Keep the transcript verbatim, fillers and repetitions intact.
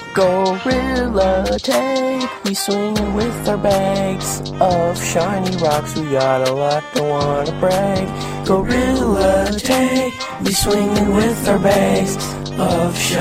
Gorilla Tag, we swinging with our bags of shiny rocks. We got a lot, don't wanna brag. Gorilla Tag, we swinging with our bags of shiny